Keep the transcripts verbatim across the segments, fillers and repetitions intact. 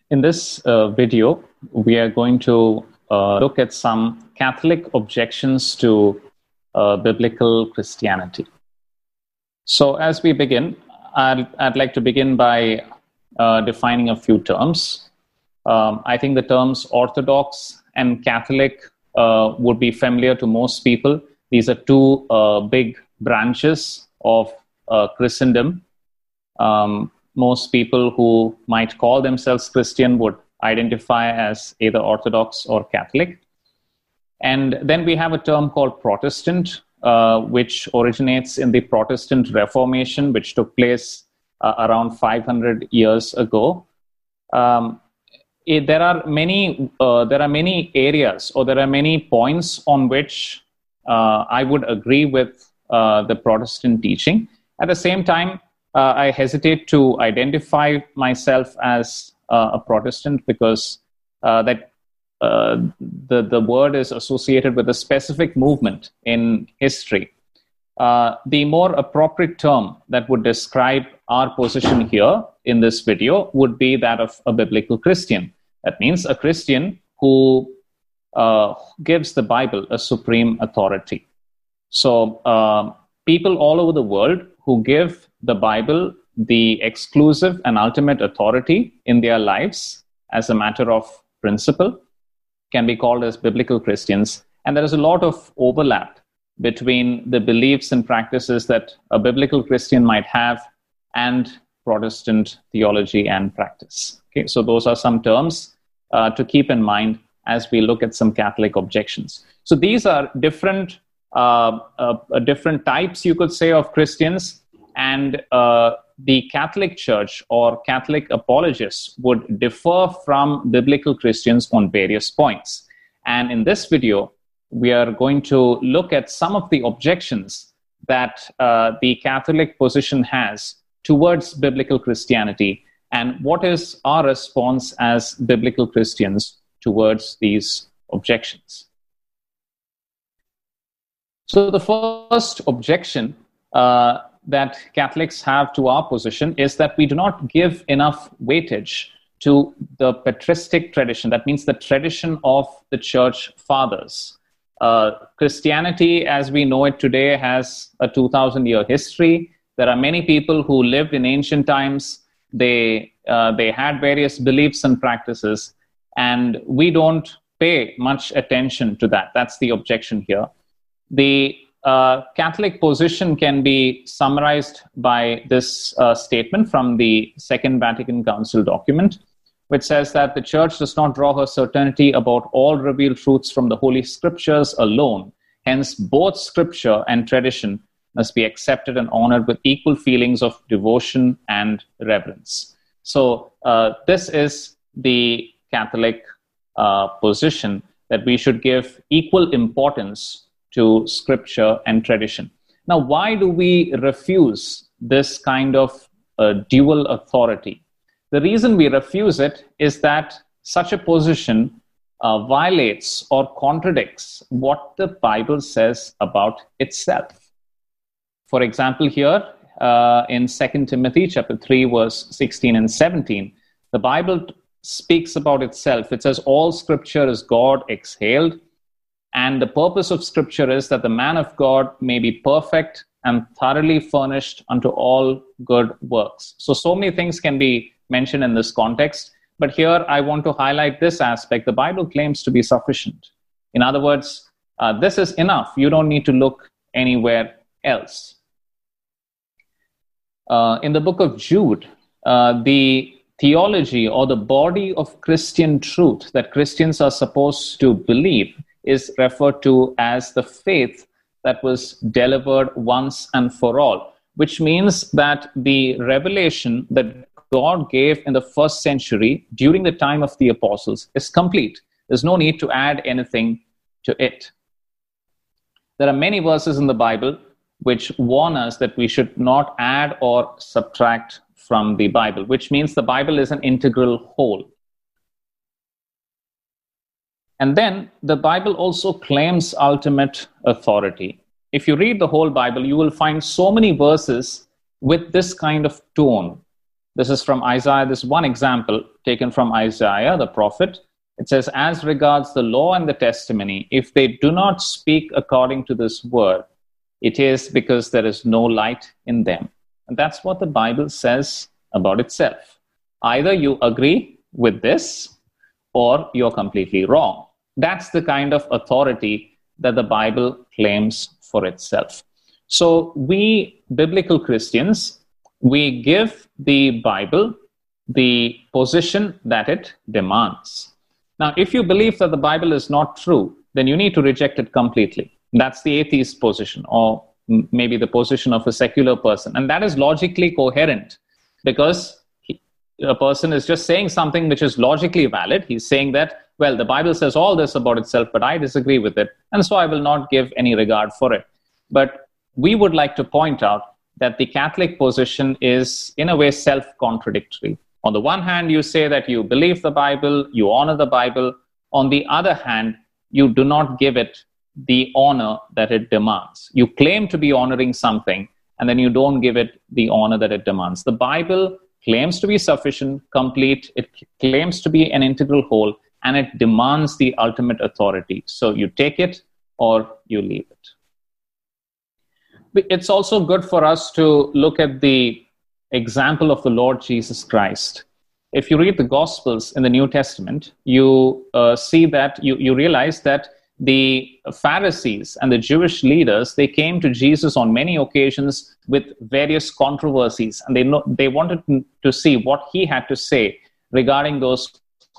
In this uh, video, we are going to uh, look at some Catholic objections to uh, biblical Christianity. So as we begin, I'd, I'd like to begin by uh, defining a few terms. Um, I think the terms Orthodox and Catholic uh, would be familiar to most people. These are two uh, big branches of uh, Christendom. Um, most people who might call themselves Christian would identify as either Orthodox or Catholic. And then we have a term called Protestant, uh, which originates in the Protestant Reformation, which took place uh, around five hundred years ago. Um, it, there are many, uh, there are many areas, or there are many points on which uh, I would agree with uh, the Protestant teaching. At the same time, Uh, I hesitate to identify myself as uh, a Protestant because uh, that uh, the, the word is associated with a specific movement in history. Uh, the more appropriate term that would describe our position here in this video would be that of a biblical Christian. That means a Christian who uh, gives the Bible a supreme authority. So uh, people all over the world who give the Bible the exclusive and ultimate authority in their lives as a matter of principle can be called as biblical Christians. And there is a lot of overlap between the beliefs and practices that a biblical Christian might have and Protestant theology and practice. Okay, so those are some terms uh, to keep in mind as we look at some Catholic objections. So these are different, uh, uh, different types, you could say, of Christians. And uh, the Catholic Church or Catholic apologists would differ from biblical Christians on various points. And in this video, we are going to look at some of the objections that uh, the Catholic position has towards biblical Christianity and what is our response as biblical Christians towards these objections. So the first objection uh, that Catholics have to our position is that we do not give enough weightage to the patristic tradition. That means the tradition of the church fathers. Uh, Christianity, as we know it today, has a two thousand year history. There are many people who lived in ancient times. They, uh, they had various beliefs and practices, and we don't pay much attention to that. That's the objection here. The Uh, Catholic position can be summarized by this uh, statement from the Second Vatican Council document, which says that the Church does not draw her certainty about all revealed truths from the Holy Scriptures alone. Hence, both Scripture and tradition must be accepted and honored with equal feelings of devotion and reverence. So uh, this is the Catholic uh, position, that we should give equal importance to Scripture and tradition. Now, why do we refuse this kind of uh, dual authority? The reason we refuse it is that such a position uh, violates or contradicts what the Bible says about itself. For example, here uh, in Second Timothy chapter three, verse sixteen and seventeen, the Bible speaks about itself. It says, all Scripture is God exhaled, and the purpose of Scripture is that the man of God may be perfect and thoroughly furnished unto all good works. So, so many things can be mentioned in this context. But here I want to highlight this aspect. The Bible claims to be sufficient. In other words, uh, this is enough. You don't need to look anywhere else. Uh, in the book of Jude, uh, the theology or the body of Christian truth that Christians are supposed to believe is referred to as the faith that was delivered once and for all, which means that the revelation that God gave in the first century during the time of the apostles is complete. There's no need to add anything to it. There are many verses in the Bible which warn us that we should not add or subtract from the Bible, which means the Bible is an integral whole. And then the Bible also claims ultimate authority. If you read the whole Bible, you will find so many verses with this kind of tone. This is from Isaiah. This one example taken from Isaiah, the prophet. It says, as regards the law and the testimony, if they do not speak according to this word, it is because there is no light in them. And that's what the Bible says about itself. Either you agree with this or you're completely wrong. That's the kind of authority that the Bible claims for itself. So we biblical Christians, we give the Bible the position that it demands. Now, if you believe that the Bible is not true, then you need to reject it completely. That's the atheist position, or maybe the position of a secular person. And that is logically coherent, because he, a person is just saying something which is logically valid. He's saying that, well, the Bible says all this about itself, but I disagree with it, and so I will not give any regard for it. But we would like to point out that the Catholic position is, in a way, self-contradictory. On the one hand, you say that you believe the Bible, you honor the Bible. On the other hand, you do not give it the honor that it demands. You claim to be honoring something, and then you don't give it the honor that it demands. The Bible claims to be sufficient, complete. It claims to be an integral whole, and it demands the ultimate authority. So you take it or you leave it. It's also good for us to look at the example of the Lord Jesus Christ. If you read the Gospels in the New Testament, you uh, see that, you, you realize that the Pharisees and the Jewish leaders, they came to Jesus on many occasions with various controversies, and they know, they wanted to see what he had to say regarding those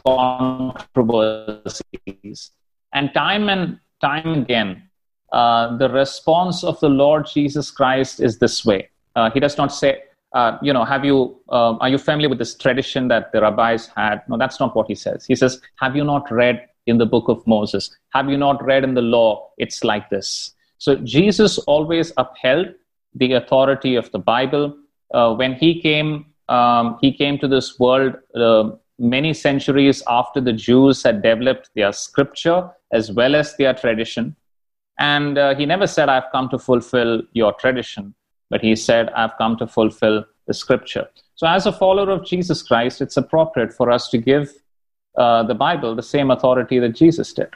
controversies. And time and time again, uh, the response of the Lord Jesus Christ is this way. Uh, he does not say, Uh, you know, have you, uh, are you familiar with this tradition that the rabbis had? No, that's not what he says. He says, have you not read in the book of Moses? Have you not read in the law? It's like this. So Jesus always upheld the authority of the Bible. Uh, when he came, um, he came to this world uh, many centuries after the Jews had developed their scripture as well as their tradition. And uh, he never said, I've come to fulfill your tradition. But he said, I've come to fulfill the scripture. So as a follower of Jesus Christ, it's appropriate for us to give uh, the Bible the same authority that Jesus did.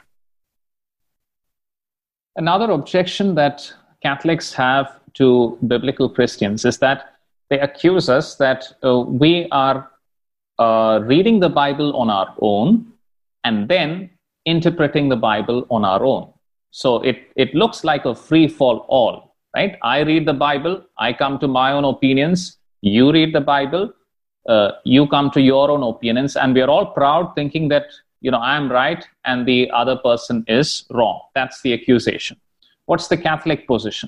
Another objection that Catholics have to biblical Christians is that they accuse us that uh, we are uh, reading the Bible on our own and then interpreting the Bible on our own. So it, it looks like a free-for-all. Right? I read the Bible, I come to my own opinions, you read the Bible, uh, you come to your own opinions, and we are all proud thinking that, you know, I'm right and the other person is wrong. That's the accusation. What's the Catholic position?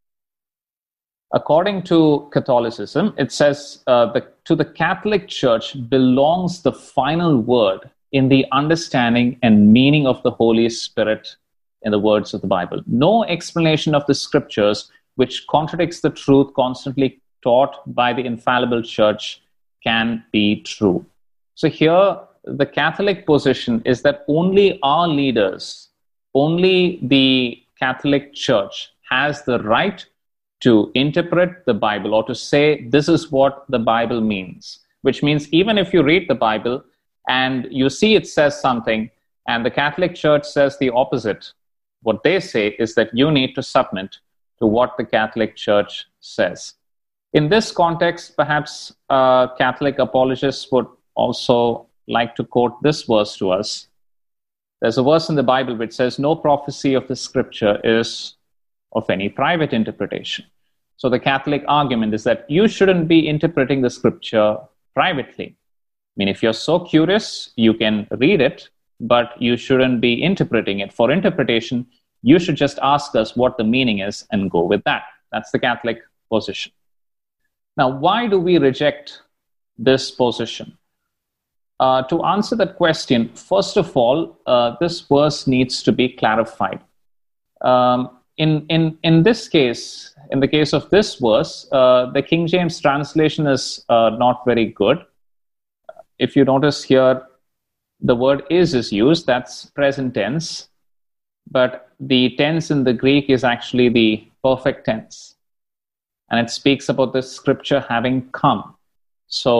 According to Catholicism, it says uh, the, to the Catholic Church belongs the final word in the understanding and meaning of the Holy Spirit in the words of the Bible. No explanation of the scriptures which contradicts the truth constantly taught by the infallible church can be true. So here, the Catholic position is that only our leaders, only the Catholic Church has the right to interpret the Bible or to say this is what the Bible means, which means even if you read the Bible and you see it says something and the Catholic Church says the opposite, what they say is that you need to submit to what the Catholic Church says. In this context, perhaps uh, Catholic apologists would also like to quote this verse to us. There's a verse in the Bible which says, no prophecy of the scripture is of any private interpretation. So the Catholic argument is that you shouldn't be interpreting the scripture privately. I mean, if you're so curious, you can read it, but you shouldn't be interpreting it. For interpretation, you should just ask us what the meaning is and go with that. That's the Catholic position. Now, why do we reject this position? Uh, to answer that question, first of all, uh, this verse needs to be clarified. Um, in, in, in this case, in the case of this verse, uh, the King James translation is uh, not very good. If you notice here, the word is is used, that's present tense, but the tense in the Greek is actually the perfect tense. And it speaks about the scripture having come. So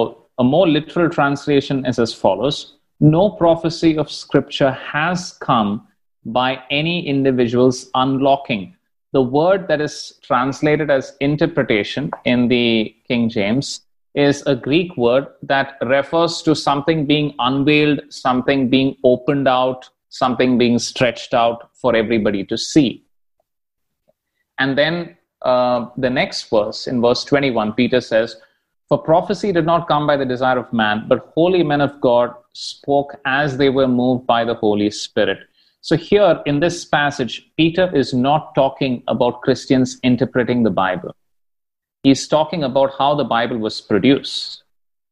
A more literal translation is as follows: no prophecy of Scripture has come by any individual's unlocking. The word that is translated as interpretation in the King James is a Greek word that refers to something being unveiled, something being opened out, something being stretched out for everybody to see. And then uh, the next verse, in verse twenty-one, Peter says, "For prophecy did not come by the desire of man, but holy men of God spoke as they were moved by the Holy Spirit." So here in this passage, Peter is not talking about Christians interpreting the Bible. He's talking about how the Bible was produced.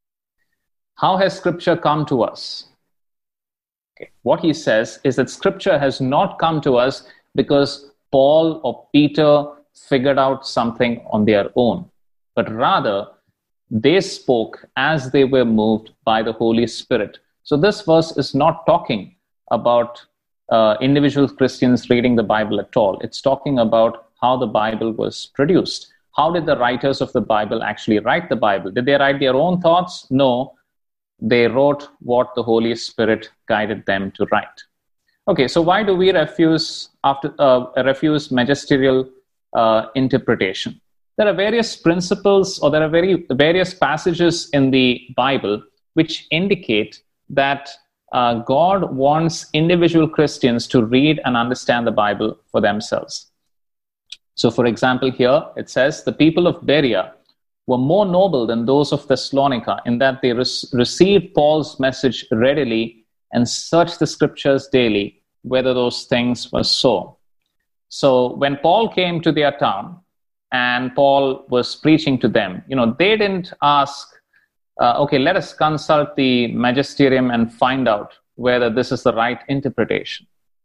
How has Scripture come to us? Okay. What he says is that Scripture has not come to us because Paul or Peter figured out something on their own, but rather they spoke as they were moved by the Holy Spirit. So this verse is not talking about uh, individual Christians reading the Bible at all. It's talking about how the Bible was produced. How did the writers of the Bible actually write the Bible? Did they write their own thoughts? No. They wrote what the Holy Spirit guided them to write. Okay, so why do we refuse after uh, refuse magisterial uh, interpretation? There are various principles, or there are very various passages in the Bible which indicate that uh, God wants individual Christians to read and understand the Bible for themselves. So, for example, here it says, "The people of Berea were more noble than those of Thessalonica in that they re- received Paul's message readily and searched the Scriptures daily, whether those things were so." So when Paul came to their town and Paul was preaching to them, you know, they didn't ask, uh, okay, let us consult the magisterium and find out whether this is the right interpretation.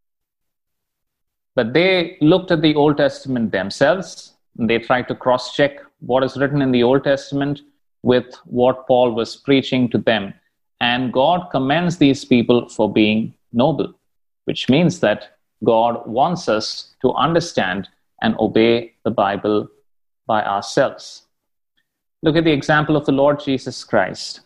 But they looked at the Old Testament themselves. They tried to cross-check what is written in the Old Testament with what Paul was preaching to them. And God commends these people for being noble, which means that God wants us to understand and obey the Bible by ourselves. Look at the example of the Lord Jesus Christ.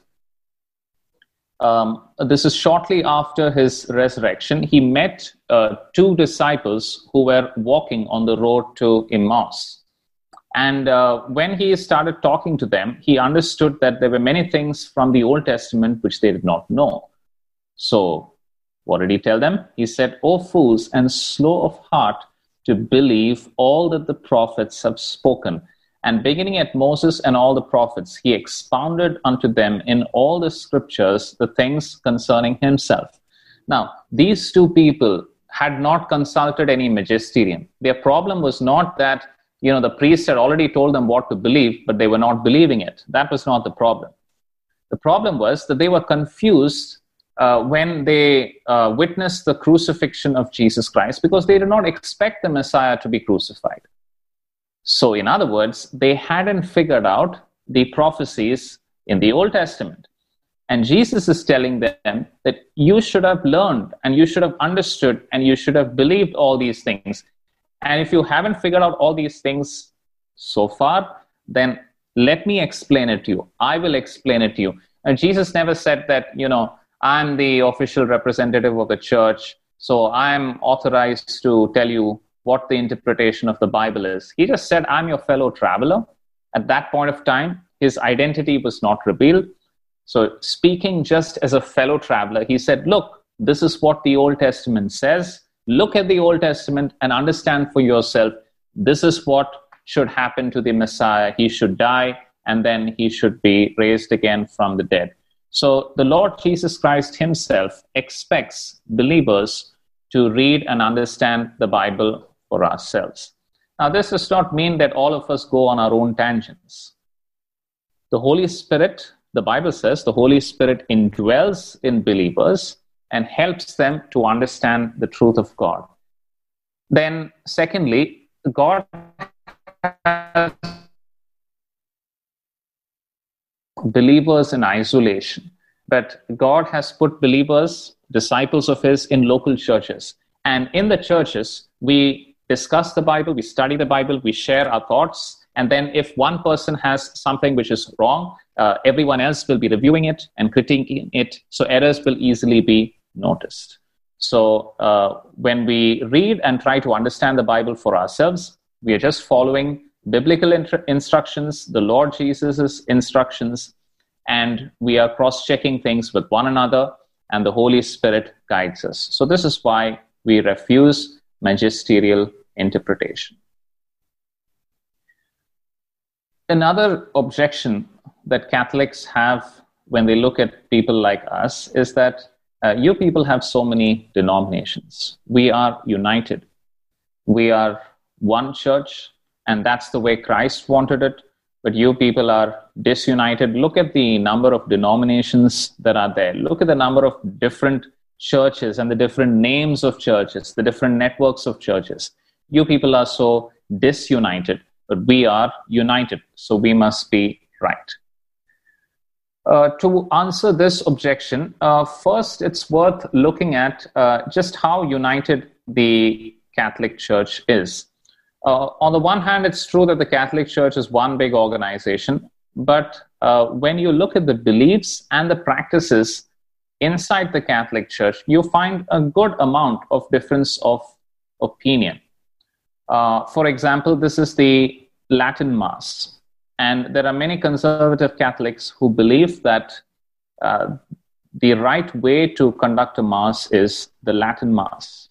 Um, this is shortly after his resurrection. He met uh, two disciples who were walking on the road to Emmaus. And uh, when he started talking to them, he understood that there were many things from the Old Testament which they did not know. So what did he tell them? He said, "O fools and slow of heart to believe all that the prophets have spoken." And beginning at Moses and all the prophets, he expounded unto them in all the scriptures the things concerning himself. Now, these two people had not consulted any magisterium. Their problem was not that, you know, the priest had already told them what to believe, but they were not believing it. That was not the problem. The problem was that they were confused uh, when they uh, witnessed the crucifixion of Jesus Christ, because they did not expect the Messiah to be crucified. So, in other words, they hadn't figured out the prophecies in the Old Testament. And Jesus is telling them that you should have learned and you should have understood and you should have believed all these things. And if you haven't figured out all these things so far, then let me explain it to you. I will explain it to you. And Jesus never said that, you know, I'm the official representative of the church, so I'm authorized to tell you what the interpretation of the Bible is. He just said, I'm your fellow traveler. At that point of time, his identity was not revealed. So speaking just as a fellow traveler, he said, look, this is what the Old Testament says. Look at the Old Testament and understand for yourself. This is what should happen to the Messiah. He should die, and then he should be raised again from the dead. So the Lord Jesus Christ himself expects believers to read and understand the Bible for ourselves. Now, this does not mean that all of us go on our own tangents. The Holy Spirit, the Bible says, the Holy Spirit indwells in believers and helps them to understand the truth of God. Then, secondly, God has believers in isolation, but God has put believers, disciples of his, in local churches. And in the churches, we discuss the Bible, we study the Bible, we share our thoughts, and then if one person has something which is wrong, uh, everyone else will be reviewing it and critiquing it, so errors will easily be noticed. So uh, when we read and try to understand the Bible for ourselves, we are just following biblical in- instructions, the Lord Jesus's instructions, and we are cross-checking things with one another, and the Holy Spirit guides us. So this is why we refuse magisterial interpretation. Another objection that Catholics have when they look at people like us is that uh, you people have so many denominations. We are united. We are one church, and that's the way Christ wanted it. But you people are disunited. Look at the number of denominations that are there. Look at the number of different churches and the different names of churches, the different networks of churches. You people are so disunited, but we are united, so we must be right. Uh, to answer this objection, uh, first it's worth looking at uh, just how united the Catholic Church is. Uh, on the one hand, it's true that the Catholic Church is one big organization, but uh, when you look at the beliefs and the practices inside the Catholic Church, you find a good amount of difference of opinion. Uh, for example, this is the Latin Mass. And there are many conservative Catholics who believe that uh, the right way to conduct a Mass is the Latin Mass.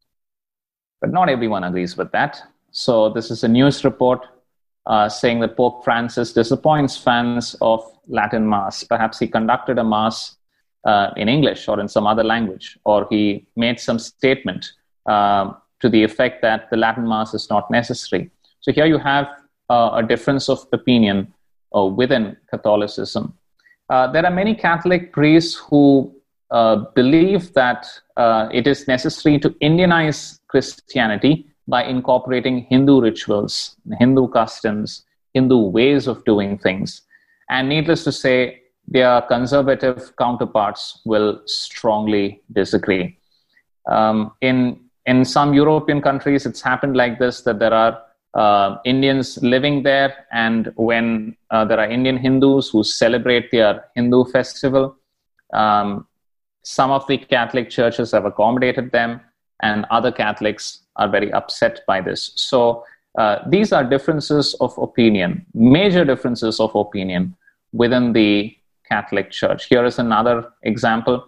But not everyone agrees with that. So this is a news report uh, saying that Pope Francis disappoints fans of Latin Mass. Perhaps he conducted a Mass uh, in English or in some other language, or he made some statement uh, to the effect that the Latin Mass is not necessary. So here you have uh, a difference of opinion uh, within Catholicism. Uh, there are many Catholic priests who uh, believe that uh, it is necessary to Indianize Christianity by incorporating Hindu rituals, Hindu customs, Hindu ways of doing things. And needless to say, their conservative counterparts will strongly disagree. Um, in, in some European countries, it's happened like this, that there are uh, Indians living there, and when uh, there are Indian Hindus who celebrate their Hindu festival, um, some of the Catholic churches have accommodated them, and other Catholics are very upset by this. So uh, these are differences of opinion, major differences of opinion within the Catholic Church. Here is another example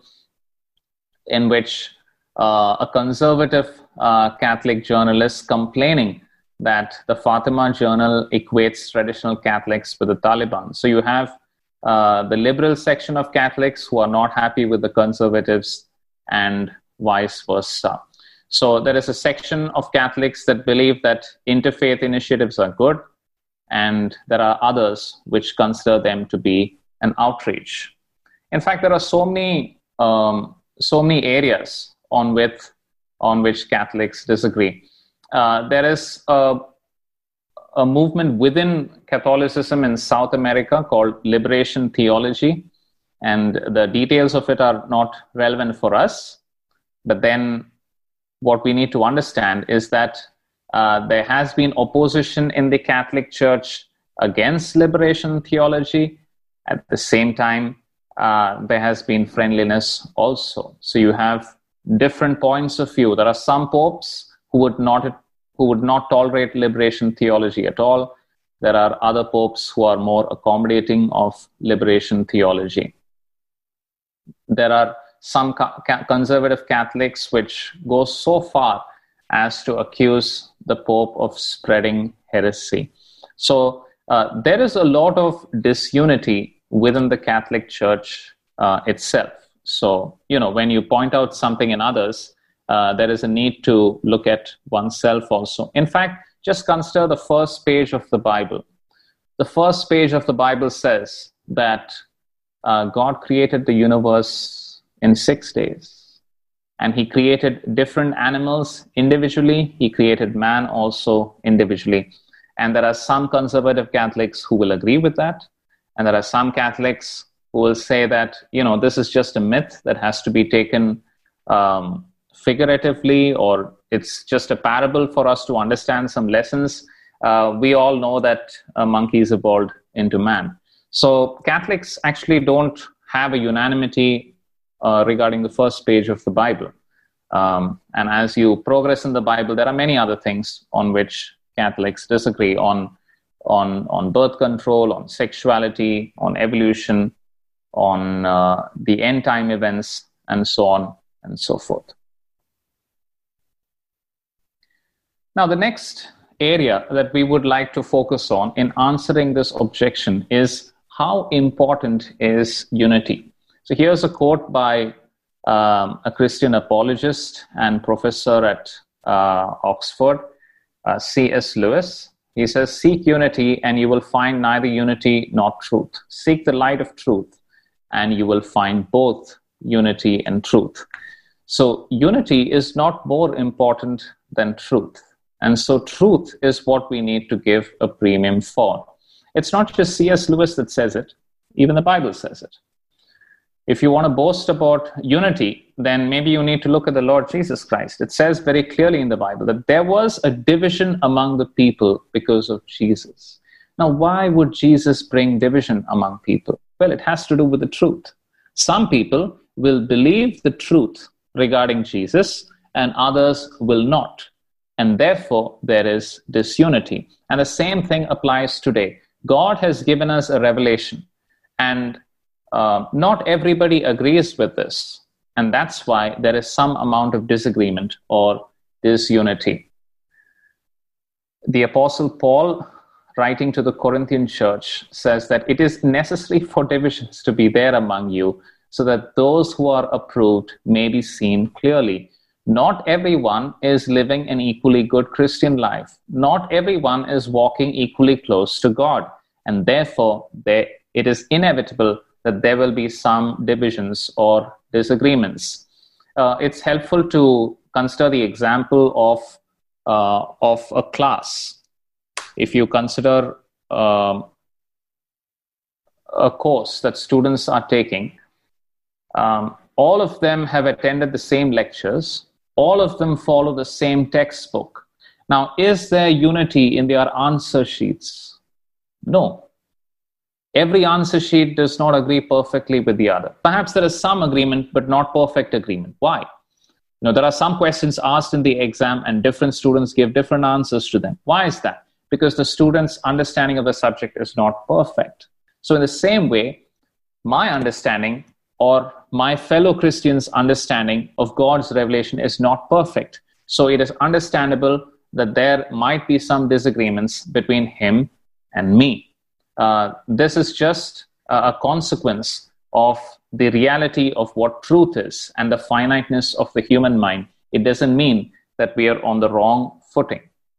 in which uh, a conservative uh, Catholic journalist complaining that the Fatima Journal equates traditional Catholics with the Taliban. So you have uh, the liberal section of Catholics who are not happy with the conservatives, and vice versa. So there is a section of Catholics that believe that interfaith initiatives are good, and there are others which consider them to be an outreach. In fact, there are so many um, so many areas on which on which Catholics disagree. Uh, there is a, a movement within Catholicism in South America called Liberation Theology, and the details of it are not relevant for us. But then what we need to understand is that uh, there has been opposition in the Catholic Church against liberation theology. At the same time, uh, there has been friendliness also. So you have different points of view. There are some popes who would not who would not tolerate liberation theology at all. There are other popes who are more accommodating of liberation theology. There are some ca- conservative Catholics which go so far as to accuse the Pope of spreading heresy. So uh, there is a lot of disunity within the Catholic Church uh, itself. So, you know, when you point out something in others, uh, there is a need to look at oneself also. In fact, just consider the first page of the Bible. The first page of the Bible says that uh, God created the universe in six days. And he created different animals individually. He created man also individually. And there are some conservative Catholics who will agree with that. And there are some Catholics who will say that, you know, this is just a myth that has to be taken um, figuratively, or it's just a parable for us to understand some lessons. Uh, we all know that uh, monkeys evolved into man. So Catholics actually don't have a unanimity uh, regarding the first page of the Bible. Um, and as you progress in the Bible, there are many other things on which Catholics disagree on, on, on birth control, on sexuality, on evolution, on uh, the end time events, and so on and so forth. Now, the next area that we would like to focus on in answering this objection is how important is unity. So here's a quote by um, a Christian apologist and professor at uh, Oxford, uh, C S Lewis. He says, "Seek unity and you will find neither unity nor truth. Seek the light of truth and you will find both unity and truth." So unity is not more important than truth. And so truth is what we need to give a premium for. It's not just C S Lewis that says it, even the Bible says it. If you want to boast about unity, then maybe you need to look at the Lord Jesus Christ. It says very clearly in the Bible that there was a division among the people because of Jesus. Now, why would Jesus bring division among people? Well, it has to do with the truth. Some people will believe the truth regarding Jesus and others will not. And therefore, there is disunity. And the same thing applies today. God has given us a revelation, and uh, not everybody agrees with this. And that's why there is some amount of disagreement or disunity. The Apostle Paul, writing to the Corinthian church, says that it is necessary for divisions to be there among you, so that those who are approved may be seen clearly. Not everyone is living an equally good Christian life. Not everyone is walking equally close to God. And therefore, there, it is inevitable that there will be some divisions or disagreements. Uh, it's helpful to consider the example of, uh, of a class. If you consider uh, a course that students are taking, um, all of them have attended the same lectures. All of them follow the same textbook. Now, is there unity in their answer sheets? No. Every answer sheet does not agree perfectly with the other. Perhaps there is some agreement, but not perfect agreement. Why? You know, there are some questions asked in the exam and different students give different answers to them. Why is that? Because the student's understanding of the subject is not perfect. So in the same way, my understanding or my fellow Christians' understanding of God's revelation is not perfect. So it is understandable that there might be some disagreements between him and me. Uh, this is just a consequence of the reality of what truth is and the finiteness of the human mind. It doesn't mean that we are on the wrong footing.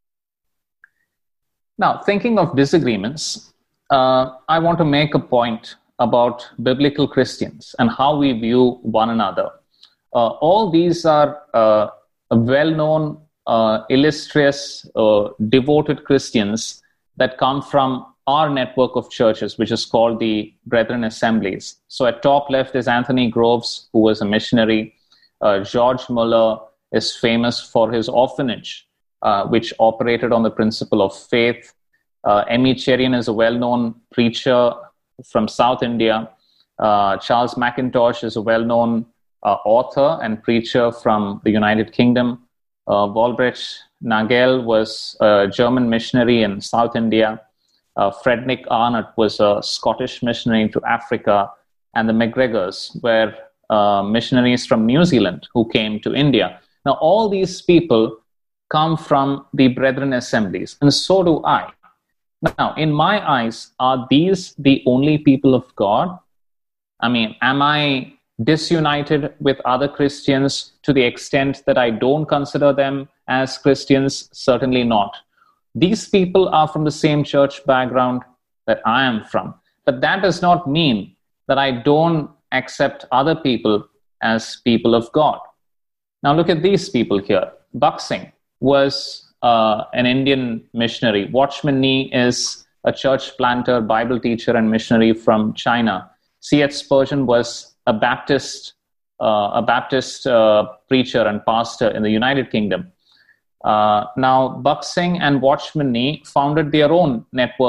Now, thinking of disagreements, uh, I want to make a point about biblical Christians and how we view one another. Uh, all these are uh, well-known, uh, illustrious, uh, devoted Christians that come from our network of churches, which is called the Brethren Assemblies. So at top left is Anthony Groves, who was a missionary. Uh, George Muller is famous for his orphanage, uh, which operated on the principle of faith. Uh, Emmy Cherian is a well-known preacher from South India. Uh, Charles McIntosh is a well-known uh, author and preacher from the United Kingdom. Uh, Walbrecht Nagel was a German missionary in South India. Uh, Frederick Arnott was a Scottish missionary to Africa. And the McGregors were uh, missionaries from New Zealand who came to India. Now, all these people come from the Brethren Assemblies, and so do I. Now, in my eyes, are these the only people of God? I mean, am I disunited with other Christians to the extent that I don't consider them as Christians? Certainly not. These people are from the same church background that I am from. But that does not mean that I don't accept other people as people of God. Now, look at these people here. Buxing was Uh, an Indian missionary. Watchman Nee is a church planter, Bible teacher, and missionary from China. C H Spurgeon was a Baptist, uh, a Baptist uh, preacher and pastor in the United Kingdom. Uh, now, Buxing and Watchman Nee founded their own network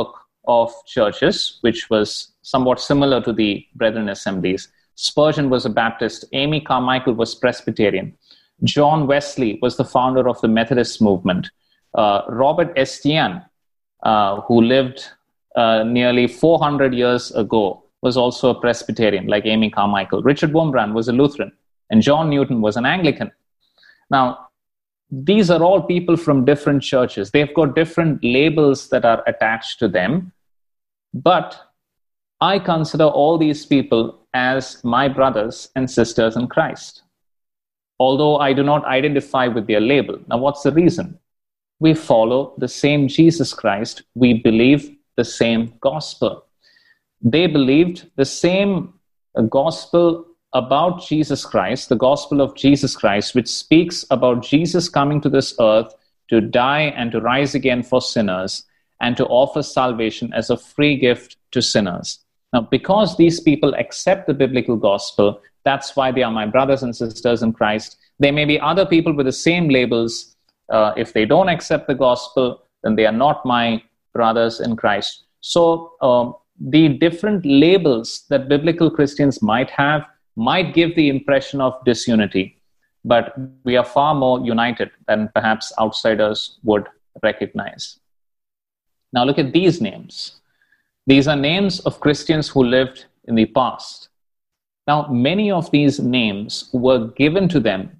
of churches, which was somewhat similar to the Brethren Assemblies. Spurgeon was a Baptist. Amy Carmichael was Presbyterian. John Wesley was the founder of the Methodist movement. Uh, Robert Estienne, uh, who lived uh, nearly four hundred years ago, was also a Presbyterian, like Amy Carmichael. Richard Wurmbrand was a Lutheran, and John Newton was an Anglican. Now, these are all people from different churches. They've got different labels that are attached to them. But I consider all these people as my brothers and sisters in Christ, although I do not identify with their label. Now, what's the reason? We follow the same Jesus Christ. We believe the same gospel. They believed the same gospel about Jesus Christ, the gospel of Jesus Christ, which speaks about Jesus coming to this earth to die and to rise again for sinners and to offer salvation as a free gift to sinners. Now, because these people accept the biblical gospel, that's why they are my brothers and sisters in Christ. There may be other people with the same labels. Uh, if they don't accept the gospel, then they are not my brothers in Christ. So um, the different labels that biblical Christians might have might give the impression of disunity, but we are far more united than perhaps outsiders would recognize. Now look at these names. These are names of Christians who lived in the past. Now, many of these names were given to them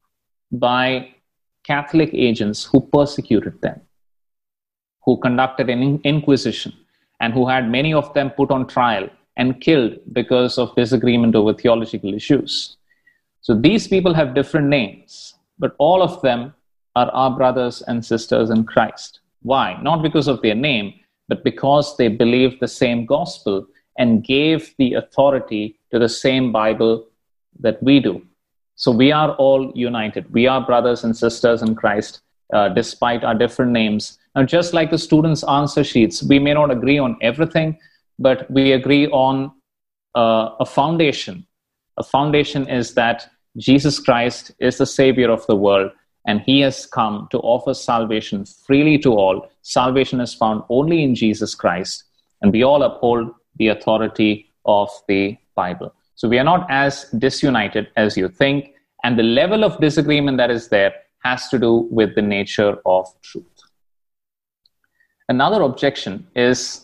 by Catholic agents who persecuted them, who conducted an inquisition, and who had many of them put on trial and killed because of disagreement over theological issues. So these people have different names, but all of them are our brothers and sisters in Christ. Why? Not because of their name, but because they believed the same gospel and gave the authority to the same Bible that we do. So we are all united. We are brothers and sisters in Christ, uh, despite our different names. Now, just like the students' answer sheets, we may not agree on everything, but we agree on uh, a foundation. A foundation is that Jesus Christ is the Savior of the world, and he has come to offer salvation freely to all. Salvation is found only in Jesus Christ, and we all uphold the authority of the Bible. So we are not as disunited as you think, and the level of disagreement that is there has to do with the nature of truth. Another objection is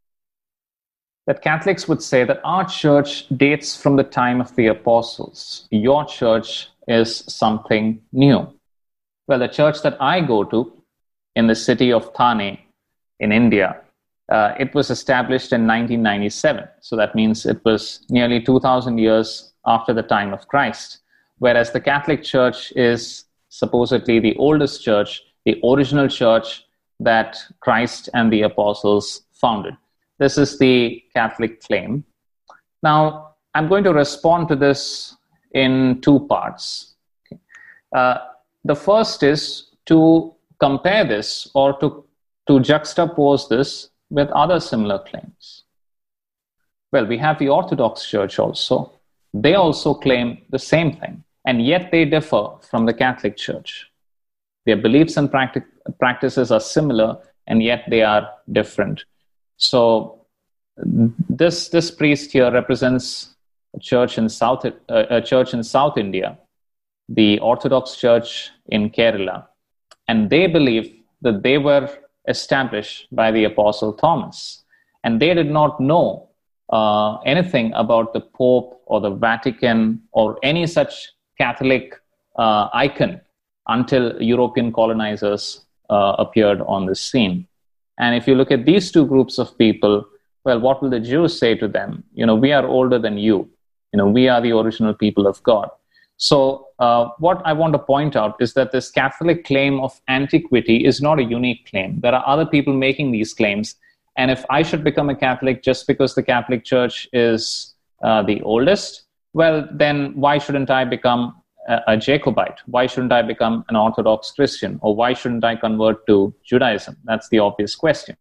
that Catholics would say that our church dates from the time of the apostles. Your church is something new. Well, the church that I go to in the city of Thane in India, uh, it was established in nineteen ninety-seven. So that means it was nearly two thousand years after the time of Christ. Whereas the Catholic Church is supposedly the oldest church, the original church that Christ and the apostles founded. This is the Catholic claim. Now, I'm going to respond to this in two parts. Okay. Uh, the first is to compare this or to, to juxtapose this with other similar claims. Well, we have the Orthodox Church also. They also claim the same thing, and yet they differ from the Catholic Church. Their beliefs and practic- practices are similar, and yet they are different. So this this priest here represents a church in South uh, a church in South India, the Orthodox Church in Kerala, and they believe that they were established by the Apostle Thomas, and they did not know uh, anything about the Pope or the Vatican or any such Catholic uh, icon until European colonizers uh, appeared on the scene. And if you look at these two groups of people, well, what will the Jews say to them? You know, we are older than you. You know, we are the original people of God. So uh, what I want to point out is that this Catholic claim of antiquity is not a unique claim. There are other people making these claims. And if I should become a Catholic just because the Catholic Church is uh, the oldest, well, then why shouldn't I become a, a Jacobite? Why shouldn't I become an Orthodox Christian? Or why shouldn't I convert to Judaism? That's the obvious question.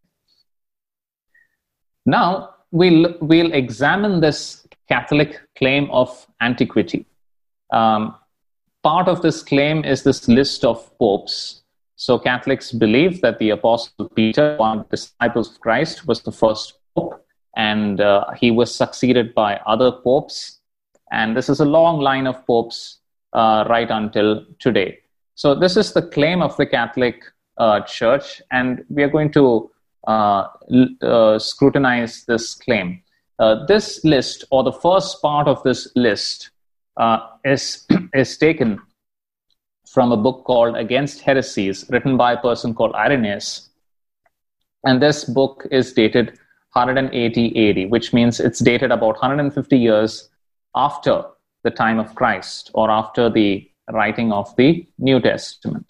Now, we'll, we'll examine this Catholic claim of antiquity. Um, part of this claim is this list of popes So Catholics believe that the Apostle Peter, one of the disciples of Christ, was the first pope, and uh, he was succeeded by other popes. And this is a long line of popes uh, right until today. So this is the claim of the Catholic uh, Church, and we are going to uh, uh, scrutinize this claim. Uh, this list, or the first part of this list, uh, is, is taken from a book called Against Heresies, written by a person called Irenaeus. And this book is dated one hundred eighty A D, which means it's dated about one hundred fifty years after the time of Christ, or after the writing of the New Testament.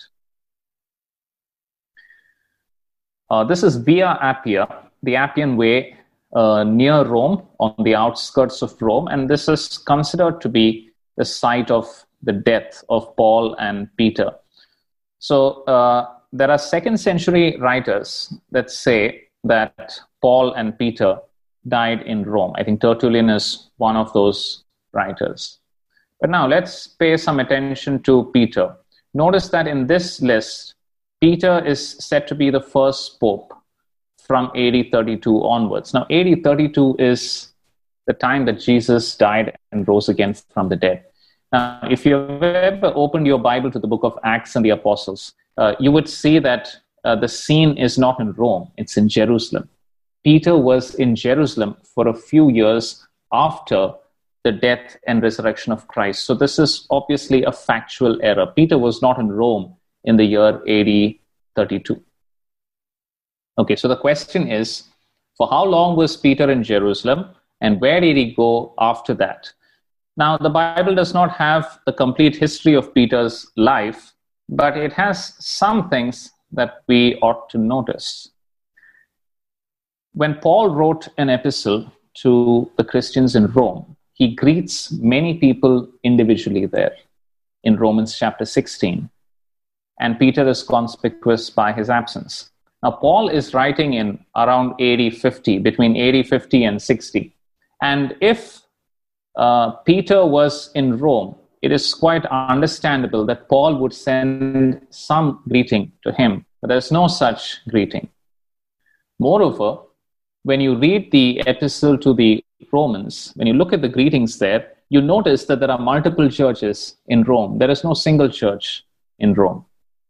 Uh, this is Via Appia, the Appian Way, uh, near Rome, on the outskirts of Rome, and this is considered to be the site of the death of Paul and Peter. So uh, there are second century writers that say that Paul and Peter died in Rome. I think Tertullian is one of those writers. But now let's pay some attention to Peter. Notice that in this list, Peter is said to be the first pope from A D thirty-two onwards. Now, A D thirty-two is the time that Jesus died and rose again from the dead. Now, if you've ever opened your Bible to the book of Acts and the Apostles, uh, you would see that uh, the scene is not in Rome, it's in Jerusalem. Peter was in Jerusalem for a few years after the death and resurrection of Christ. So this is obviously a factual error. Peter was not in Rome in the year A D thirty-two. Okay, so the question is, for how long was Peter in Jerusalem, and where did he go after that? Now, the Bible does not have the complete history of Peter's life, but it has some things that we ought to notice. When Paul wrote an epistle to the Christians in Rome, he greets many people individually there in Romans chapter sixteen, and Peter is conspicuous by his absence. Now, Paul is writing in around A D fifty, between A D fifty and sixty, and if Uh, Peter was in Rome, it is quite understandable that Paul would send some greeting to him, but there's no such greeting. Moreover, when you read the epistle to the Romans, when you look at the greetings there, you notice that there are multiple churches in Rome. There is no single church in Rome.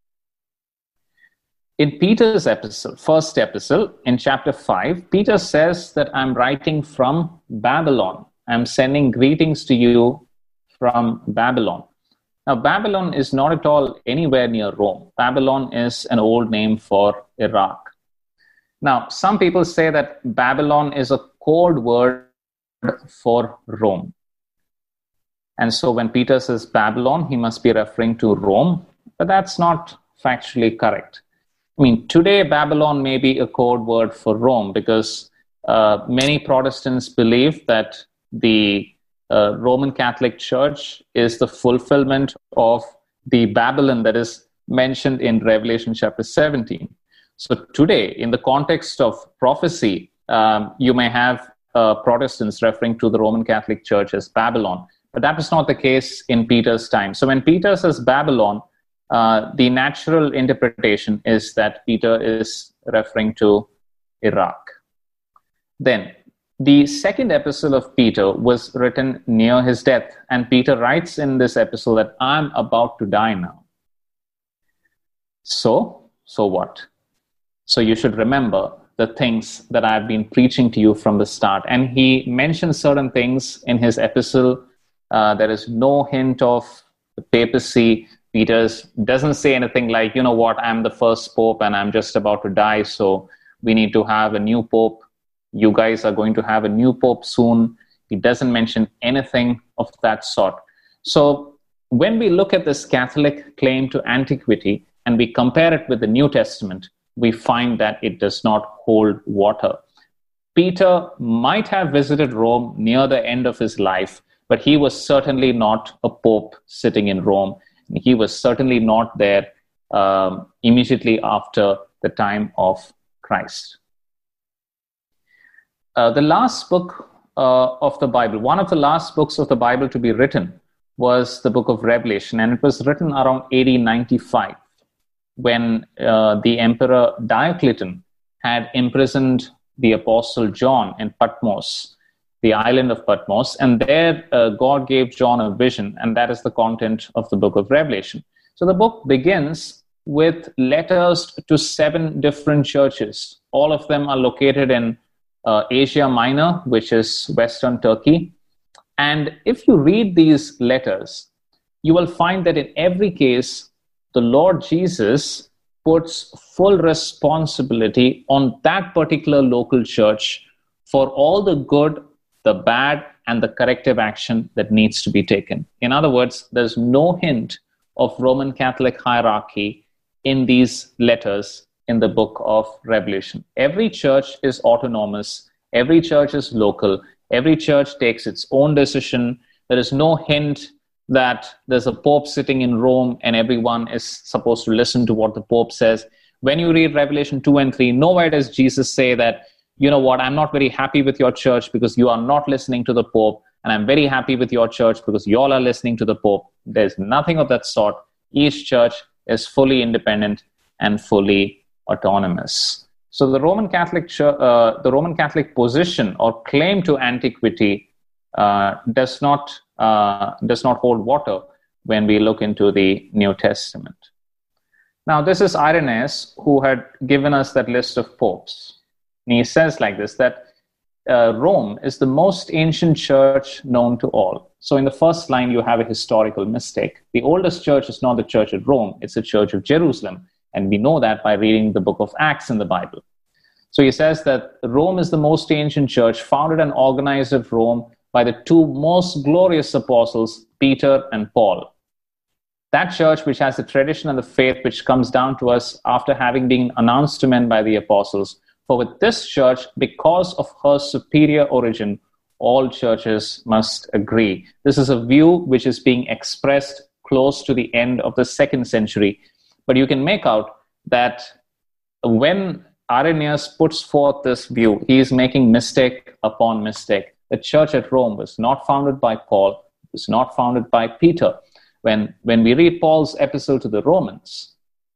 In Peter's epistle, first epistle, in chapter five, Peter says that I'm writing from Babylon. I'm sending greetings to you from Babylon. Now, Babylon is not at all anywhere near Rome. Babylon is an old name for Iraq. Now, some people say that Babylon is a code word for Rome. And so when Peter says Babylon, he must be referring to Rome, but that's not factually correct. I mean, today Babylon may be a code word for Rome because uh, many Protestants believe that the uh, Roman Catholic Church is the fulfillment of the Babylon that is mentioned in Revelation chapter seventeen. So today, in the context of prophecy, um, you may have uh, Protestants referring to the Roman Catholic Church as Babylon, but that was not the case in Peter's time. So when Peter says Babylon, uh, the natural interpretation is that Peter is referring to Iraq. Then, the second epistle of Peter was written near his death, and Peter writes in this epistle that I'm about to die now. So, so what? So you should remember the things that I've been preaching to you from the start. And he mentions certain things in his epistle. Uh, there is no hint of the papacy. Peter doesn't say anything like, you know what, I'm the first pope and I'm just about to die, so we need to have a new pope. You guys are going to have a new pope soon. He doesn't mention anything of that sort. So when we look at this Catholic claim to antiquity and we compare it with the New Testament, we find that it does not hold water. Peter might have visited Rome near the end of his life, but he was certainly not a pope sitting in Rome. He was certainly not there um, immediately after the time of Christ. Uh, the last book uh, of the Bible, one of the last books of the Bible to be written was the book of Revelation, and it was written around A D ninety-five. when uh, the Emperor Diocletian had imprisoned the Apostle John in Patmos, the island of Patmos, and there uh, God gave John a vision, and that is the content of the book of Revelation. So the book begins with letters to seven different churches. All of them are located in uh, Asia Minor, which is Western Turkey. And if you read these letters, you will find that in every case, the Lord Jesus puts full responsibility on that particular local church for all the good, the bad, and the corrective action that needs to be taken. In other words, there's no hint of Roman Catholic hierarchy in these letters in the book of Revelation. Every church is autonomous. Every church is local. Every church takes its own decision. There is no hint that there's a pope sitting in Rome and everyone is supposed to listen to what the pope says. When you read Revelation two and three, nowhere does Jesus say that, you know what, I'm not very happy with your church because you are not listening to the pope, and I'm very happy with your church because you all are listening to the pope. There's nothing of that sort. Each church is fully independent and fully autonomous. So the Roman Catholic Church, uh, the Roman Catholic position or claim to antiquity uh, does not uh, does not hold water when we look into the New Testament. Now, this is Irenaeus who had given us that list of popes. And he says like this, that uh, Rome is the most ancient church known to all. So in the first line, you have a historical mistake. The oldest church is not the church at Rome, it's the church of Jerusalem. And we know that by reading the book of Acts in the Bible. So he says that Rome is the most ancient church, founded and organized at Rome by the two most glorious apostles, Peter and Paul. That church, which has the tradition and the faith which comes down to us after having been announced to men by the apostles. For with this church, because of her superior origin, all churches must agree. This is a view which is being expressed close to the end of the second century. But you can make out that when Irenaeus puts forth this view, he is making mistake upon mistake. The church at Rome was not founded by Paul, it was not founded by Peter. When, when we read Paul's epistle to the Romans,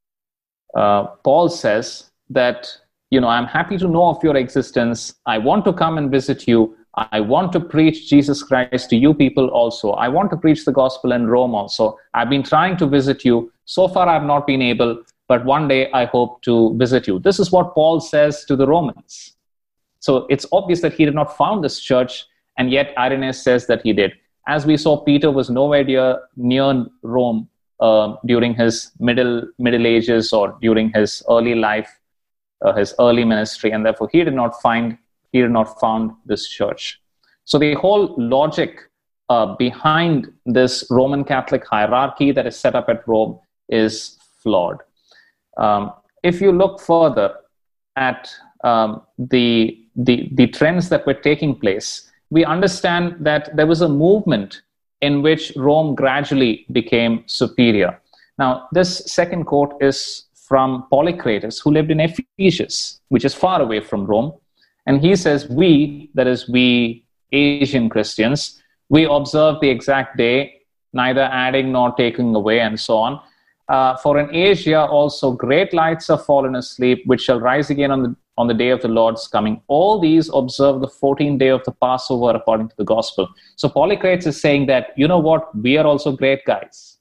uh, Paul says that, you know, I'm happy to know of your existence. I want to come and visit you. I want to preach Jesus Christ to you people also. I want to preach the gospel in Rome also. I've been trying to visit you. So far, I've not been able, but one day I hope to visit you. This is what Paul says to the Romans. So it's obvious that he did not found this church, and yet Irenaeus says that he did. As we saw, Peter was nowhere near, near Rome uh, during his middle Middle Ages or during his early life, uh, his early ministry, and therefore he did not find he did not found this church. So the whole logic uh, behind this Roman Catholic hierarchy that is set up at Rome is flawed. Um, if you look further at um, the, the the trends that were taking place, we understand that there was a movement in which Rome gradually became superior. Now, this second quote is from Polycrates, who lived in Ephesus, which is far away from Rome. And he says, we, that is we Asian Christians, we observe the exact day, neither adding nor taking away, and so on. Uh, for in Asia also great lights are fallen asleep, which shall rise again on the on the day of the Lord's coming. All these observe the fourteenth day of the Passover according to the gospel. So Polycrates is saying that, you know what, we are also great guys.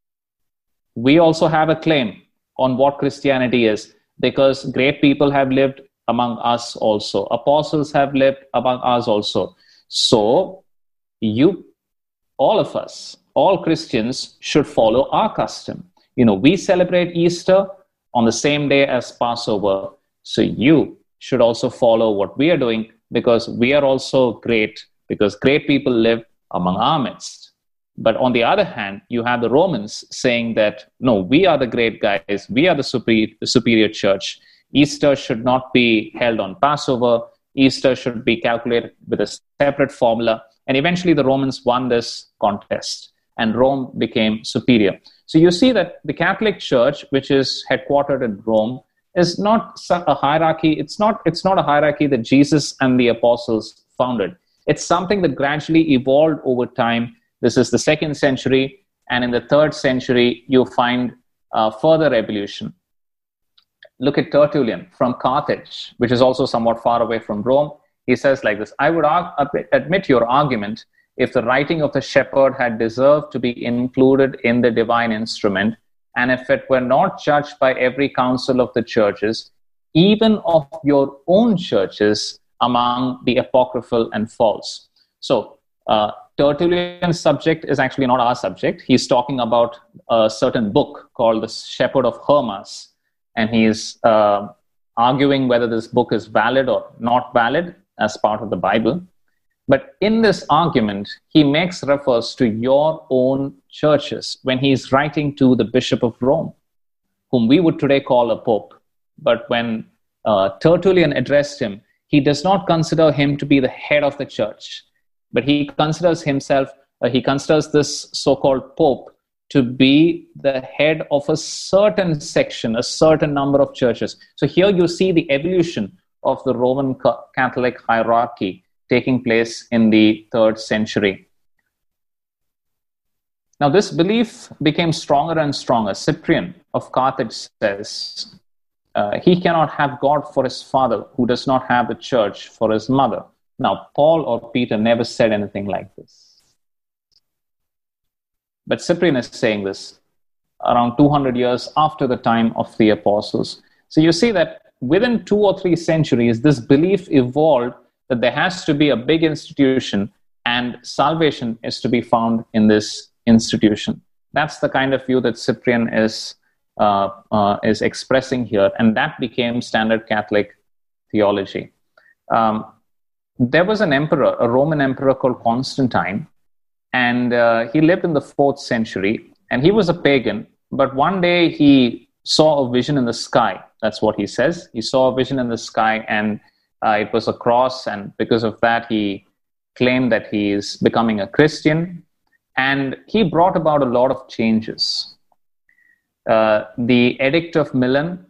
We also have a claim on what Christianity is, because great people have lived among us also. Apostles have lived among us also. So you, all of us, all Christians should follow our custom. You know, we celebrate Easter on the same day as Passover. So you should also follow what we are doing, because we are also great, because great people live among our midst. But on the other hand, you have the Romans saying that, no, we are the great guys. We are the superior, the superior church. Easter should not be held on Passover. Easter should be calculated with a separate formula. And eventually the Romans won this contest and Rome became superior. So you see that the Catholic Church, which is headquartered in Rome, is not a hierarchy. It's not, it's not a hierarchy that Jesus and the apostles founded. It's something that gradually evolved over time. This is the second century. And in the third century, you find uh, further evolution. Look at Tertullian from Carthage, which is also somewhat far away from Rome. He says like this: I would arg- admit your argument if the writing of the shepherd had deserved to be included in the divine instrument, and if it were not judged by every council of the churches, even of your own churches, among the apocryphal and false. So, uh, Tertullian's subject is actually not our subject. He's talking about a certain book called The Shepherd of Hermas, and he's uh, arguing whether this book is valid or not valid as part of the Bible. But in this argument, he makes reference to your own churches when he's writing to the Bishop of Rome, whom we would today call a pope. But when uh, Tertullian addressed him, he does not consider him to be the head of the church, but he considers himself, uh, he considers this so-called pope to be the head of a certain section, a certain number of churches. So here you see the evolution of the Roman Catholic hierarchy taking place in the third century. Now, this belief became stronger and stronger. Cyprian of Carthage says, uh, he cannot have God for his father who does not have the church for his mother. Now, Paul or Peter never said anything like this. But Cyprian is saying this around two hundred years after the time of the apostles. So you see that within two or three centuries, this belief evolved that there has to be a big institution and salvation is to be found in this institution. That's the kind of view that Cyprian is uh, uh, is expressing here, and that became standard Catholic theology. Um, there was an emperor, a Roman emperor called Constantine, and uh, he lived in the fourth century, and he was a pagan, but one day he saw a vision in the sky. That's what he says. He saw a vision in the sky, and uh, it was a cross, and because of that, he claimed that he is becoming a Christian, and he brought about a lot of changes. Uh, the Edict of Milan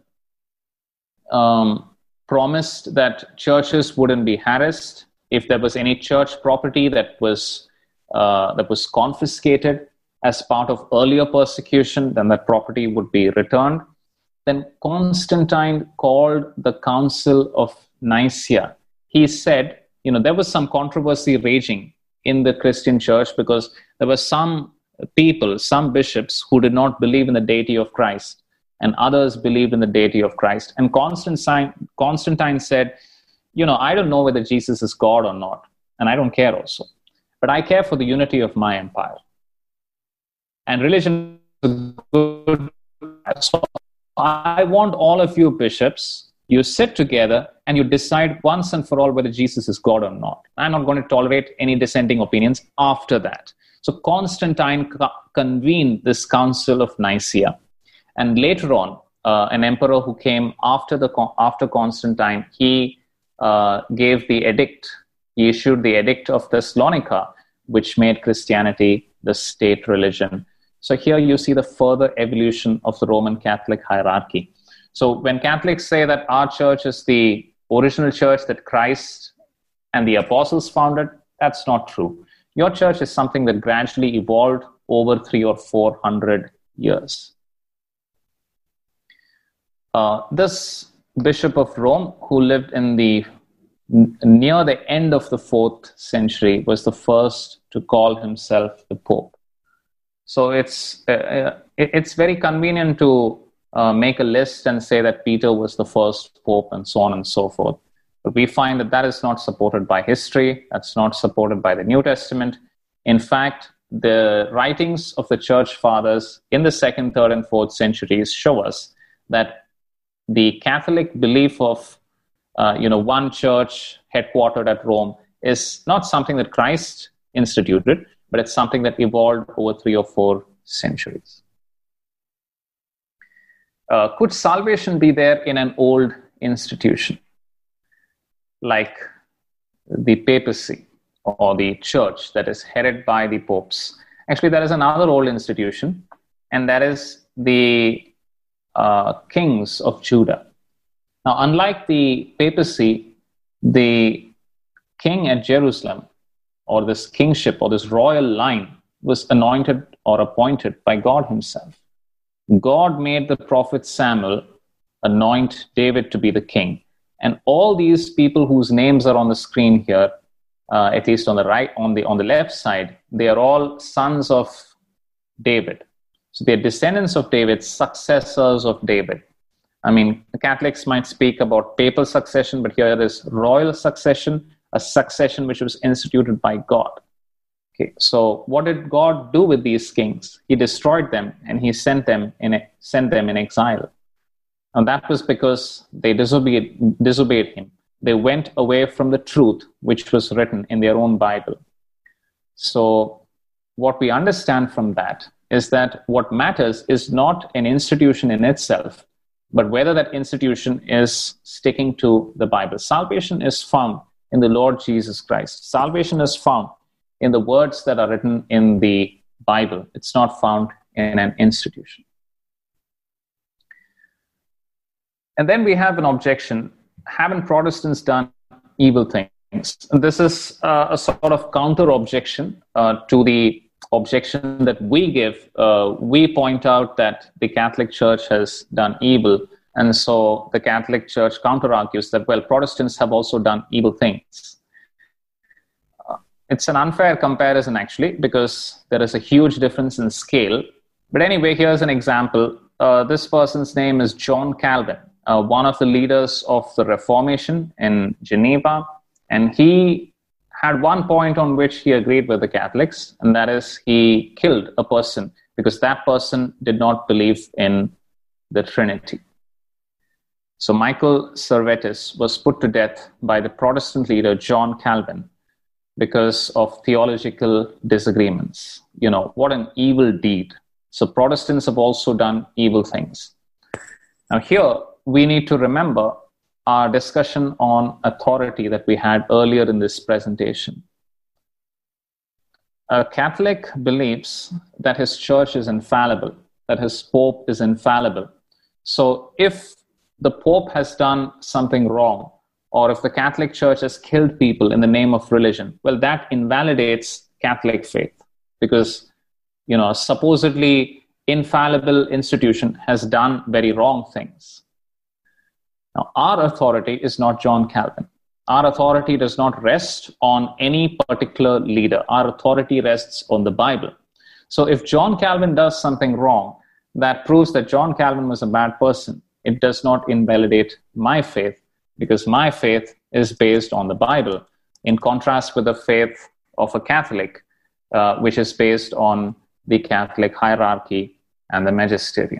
um, promised that churches wouldn't be harassed. If there was any church property that was uh, that was confiscated as part of earlier persecution, then that property would be returned. Then Constantine called the Council of Nicaea. He said, you know, there was some controversy raging in the Christian church because there were some people, some bishops who did not believe in the deity of Christ, and others believed in the deity of Christ. And Constantine, Constantine said, you know, I don't know whether Jesus is God or not, and I don't care also, but I care for the unity of my empire. And religion is good. So I want all of you bishops, you sit together and you decide once and for all whether Jesus is God or not. I'm not going to tolerate any dissenting opinions after that. So Constantine co- convened this Council of Nicaea. And later on, uh, an emperor who came after the after Constantine, he uh, gave the edict, he issued the Edict of Thessalonica, which made Christianity the state religion. So here you see the further evolution of the Roman Catholic hierarchy. So when Catholics say that our church is the original church that Christ and the apostles founded, that's not true. Your church is something that gradually evolved over three or four hundred years. Uh, this Bishop of Rome, who lived in the near the end of the fourth century, was the first to call himself the Pope. So it's uh, it's very convenient to uh, make a list and say that Peter was the first Pope and so on and so forth. But we find that that is not supported by history. That's not supported by the New Testament. In fact, the writings of the church fathers in the second, third, and fourth centuries show us that the Catholic belief of uh, you know one church headquartered at Rome is not something that Christ instituted, but it's something that evolved over three or four centuries. Uh, could salvation be there in an old institution like the papacy or the church that is headed by the popes? Actually, there is another old institution, and that is the uh, kings of Judah. Now, unlike the papacy, the king at Jerusalem, or this kingship or this royal line, was anointed or appointed by God himself. God made the prophet Samuel anoint David to be the king. And all these people whose names are on the screen here, uh, at least on the right, on the on the left side, they are all sons of David. So they're descendants of David, successors of David. I mean, the Catholics might speak about papal succession, but here is royal succession, a succession which was instituted by God. Okay, so what did God do with these kings? He destroyed them, and he sent them in a, sent them in exile. And that was because they disobeyed, disobeyed him. They went away from the truth which was written in their own Bible. So what we understand from that is that what matters is not an institution in itself, but whether that institution is sticking to the Bible. Salvation is found in the Lord Jesus Christ. Salvation is found in the words that are written in the Bible. It's not found in an institution. And then we have an objection. Haven't Protestants done evil things? And this is uh, a sort of counter-objection uh, to the objection that we give. Uh, we point out that the Catholic Church has done evil. And so the Catholic Church counter-argues that, well, Protestants have also done evil things. Uh, it's an unfair comparison, actually, because there is a huge difference in scale. But anyway, here's an example. Uh, this person's name is John Calvin. Uh, one of the leaders of the Reformation in Geneva, and he had one point on which he agreed with the Catholics, and that is he killed a person because that person did not believe in the Trinity. So Michael Servetus was put to death by the Protestant leader John Calvin because of theological disagreements. You know, what an evil deed. So Protestants have also done evil things. Now here, we need to remember our discussion on authority that we had earlier in this presentation. A Catholic believes that his church is infallible, that his Pope is infallible. So if the Pope has done something wrong, or if the Catholic Church has killed people in the name of religion, well, that invalidates Catholic faith because, you know, a supposedly infallible institution has done very wrong things. Now, our authority is not John Calvin. Our authority does not rest on any particular leader. Our authority rests on the Bible. So if John Calvin does something wrong, that proves that John Calvin was a bad person. It does not invalidate my faith because my faith is based on the Bible, in contrast with the faith of a Catholic, uh, which is based on the Catholic hierarchy and the magisterium.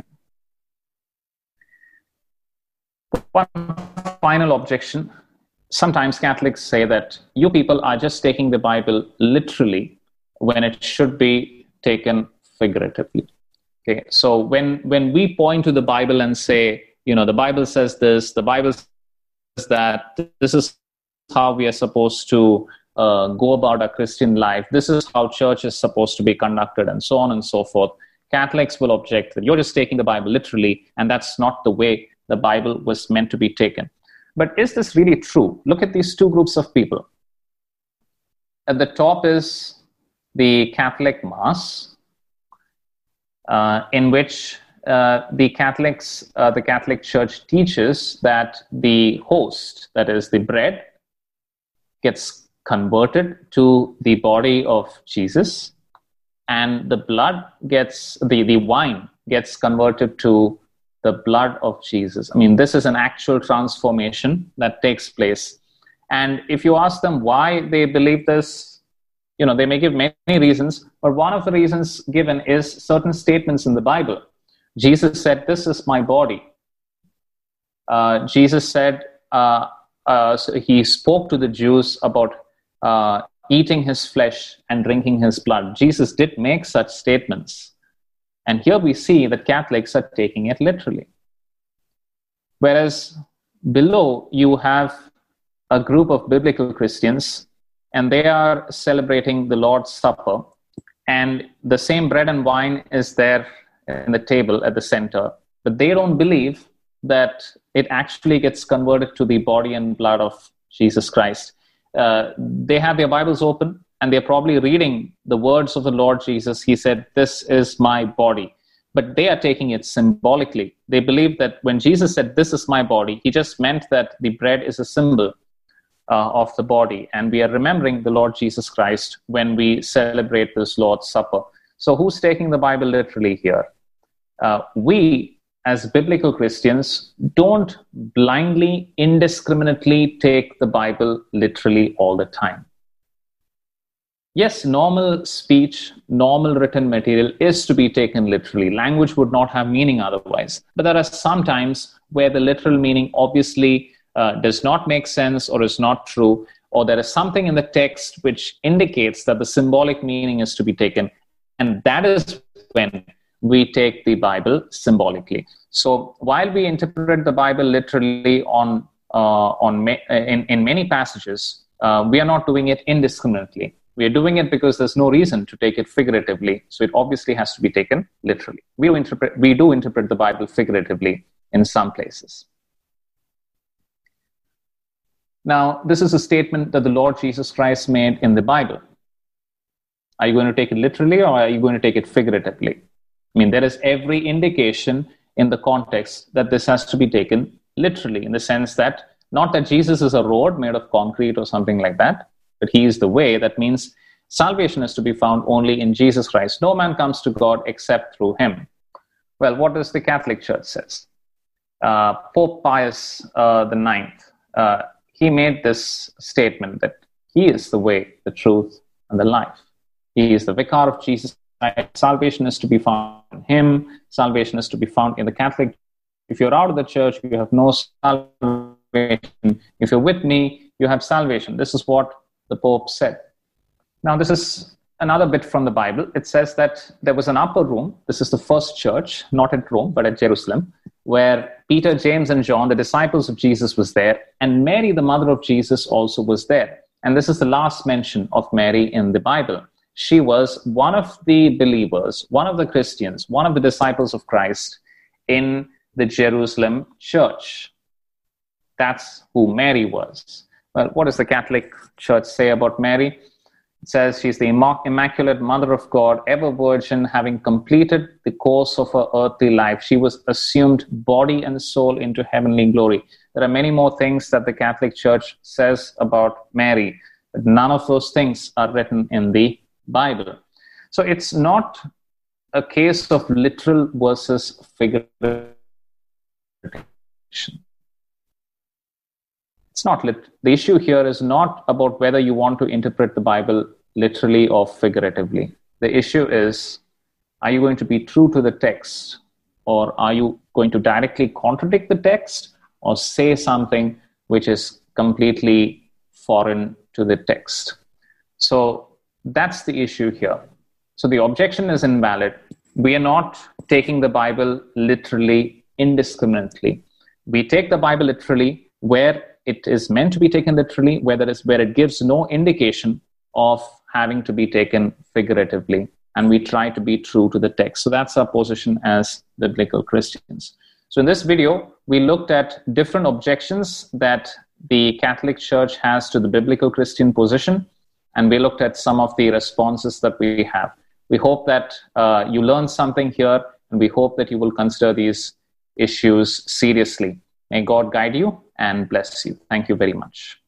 One final objection. Sometimes Catholics say that you people are just taking the Bible literally when it should be taken figuratively. Okay, so when, when we point to the Bible and say, you know, the Bible says this, the Bible says that, this is how we are supposed to uh, go about our Christian life, this is how church is supposed to be conducted, and so on and so forth, Catholics will object that you're just taking the Bible literally, and that's not the way the Bible was meant to be taken. But is this really true? Look at these two groups of people. At the top is the Catholic Mass, uh, in which uh, the Catholics, uh, the Catholic Church teaches that the host, that is the bread, gets converted to the body of Jesus, and the blood gets, the, the wine gets converted to the blood of Jesus. I mean, this is an actual transformation that takes place. And if you ask them why they believe this, you know, they may give many reasons, but one of the reasons given is certain statements in the Bible. Jesus said, "This is my body." Uh, Jesus said, uh, uh, so he spoke to the Jews about uh, eating his flesh and drinking his blood. Jesus did make such statements. And here we see that Catholics are taking it literally. Whereas below you have a group of biblical Christians, and they are celebrating the Lord's Supper, and the same bread and wine is there in the table at the center, but they don't believe that it actually gets converted to the body and blood of Jesus Christ. Uh, they have their Bibles open, and they're probably reading the words of the Lord Jesus. He said, "This is my body." but they are taking it symbolically. They believe that when Jesus said, "This is my body," he just meant that the bread is a symbol uh, of the body. And we are remembering the Lord Jesus Christ when we celebrate this Lord's Supper. So who's taking the Bible literally here? Uh, we, as biblical Christians, don't blindly, indiscriminately take the Bible literally all the time. Yes, normal speech, normal written material is to be taken literally. Language would not have meaning otherwise. But there are some times where the literal meaning obviously uh, does not make sense or is not true, or there is something in the text which indicates that the symbolic meaning is to be taken. And that is when we take the Bible symbolically. So while we interpret the Bible literally on, uh, on ma- in, in many passages, uh, we are not doing it indiscriminately. We are doing it because there's no reason to take it figuratively. So it obviously has to be taken literally. We do interpret, we do interpret the Bible figuratively in some places. Now, this is a statement that the Lord Jesus Christ made in the Bible. Are you going to take it literally, or are you going to take it figuratively? I mean, there is every indication in the context that this has to be taken literally, in the sense that not that Jesus is a road made of concrete or something like that, but he is the way. That means salvation is to be found only in Jesus Christ. No man comes to God except through him. Well, what does the Catholic Church says? Uh, Pope Pius uh, the Ninth, uh, he made this statement that he is the way, the truth, and the life. He is the vicar of Jesus Christ. Salvation is to be found in him. Salvation is to be found in the Catholic Church. If you're out of the church, you have no salvation. If you're with me, you have salvation. This is what the Pope said. Now, this is another bit from the Bible. It says that there was an upper room. This is the first church, not at Rome, but at Jerusalem, where Peter, James, and John, the disciples of Jesus, was there, and Mary, the mother of Jesus, also was there. And this is the last mention of Mary in the Bible. She was one of the believers, one of the Christians, one of the disciples of Christ in the Jerusalem church. That's who Mary was. Well, what does the Catholic Church say about Mary? It says she's the Immaculate Mother of God, ever virgin, having completed the course of her earthly life. She was assumed body and soul into heavenly glory. There are many more things that the Catholic Church says about Mary, but none of those things are written in the Bible. So it's not a case of literal versus figurative. It's not lit. The issue here is not about whether you want to interpret the Bible literally or figuratively. The issue is, are you going to be true to the text, or are you going to directly contradict the text or say something which is completely foreign to the text? So that's the issue here. So the objection is invalid. We are not taking the Bible literally, indiscriminately. We take the Bible literally where it is meant to be taken literally, where, there is, where it gives no indication of having to be taken figuratively. And we try to be true to the text. So that's our position as biblical Christians. So in this video, we looked at different objections that the Catholic Church has to the biblical Christian position. And we looked at some of the responses that we have. We hope that uh, you learned something here, and we hope that you will consider these issues seriously. May God guide you and bless you. Thank you very much.